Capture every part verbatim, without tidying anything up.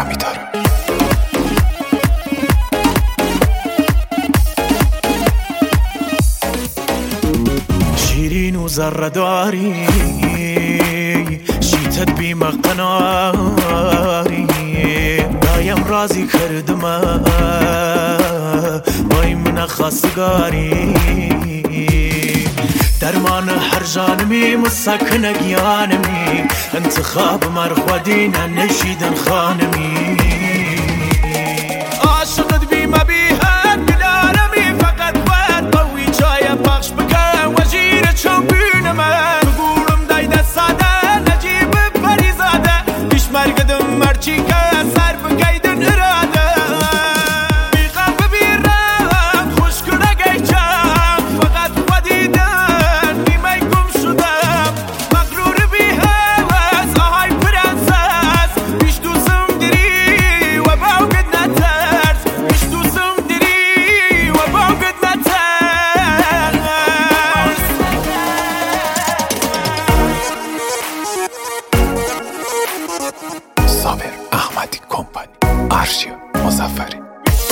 میدارم. شیرین و زرداری شیتت بیم قناری دایم رازی کردم وای من خواستگاری درمان هر جانمی مسکن گیانمی انتخاب مرخودین نشیدن خانمی عاشقت بیم بیهد بلارمی فقط باید قوی جای بخش بکن وزیر چون بینمه بگورم دایده ساده نجیب فریزاده بیش مرگدم مرچی که سر بگیدن اراده بیقم ببیرم خوش کنه گیچم فقط خودیدن نیمه گم شدم مغرور بی هوس آهای پرنسس بیش دوستم دری و باوگت نترس بیش دوستم دری و باوگت نترس صابر احمدی کمپانی، آرشیو مظفری.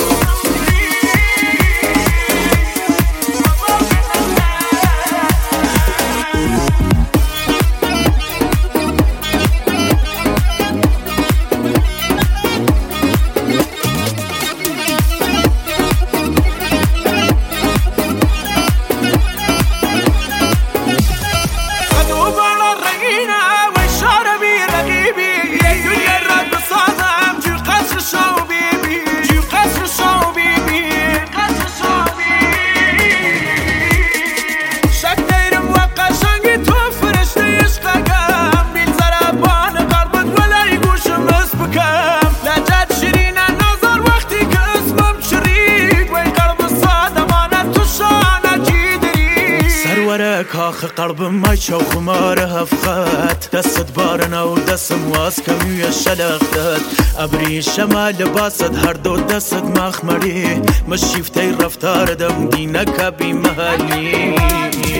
کاخ قلبم مای چو خمار هفخت دست بارنا و دستم واس کمیو شلختت ابری شمال لباست هر دو دست مخمری مشیفتی رفتار دم دینک بی محلی